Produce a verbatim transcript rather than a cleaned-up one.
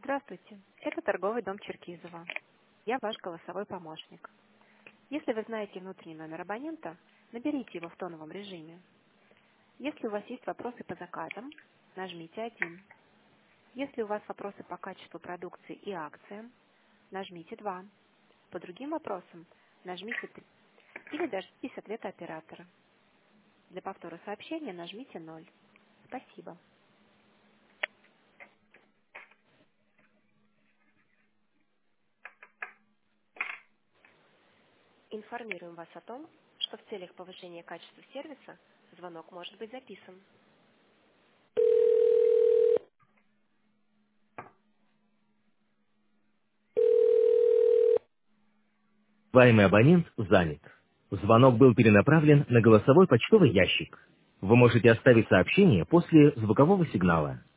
Здравствуйте, это торговый дом Черкизова. Я ваш голосовой помощник. Если вы знаете внутренний номер абонента, наберите его в тоновом режиме. Если у вас есть вопросы по заказам, нажмите один. Если у вас вопросы по качеству продукции и акциям, нажмите два. По другим вопросам нажмите три. Или дождитесь ответа оператора. Для повтора сообщения нажмите ноль. Спасибо. Информируем вас о том, что в целях повышения качества сервиса звонок может быть записан. Ваемый абонент занят. Звонок был перенаправлен на голосовой почтовый ящик. Вы можете оставить сообщение после звукового сигнала.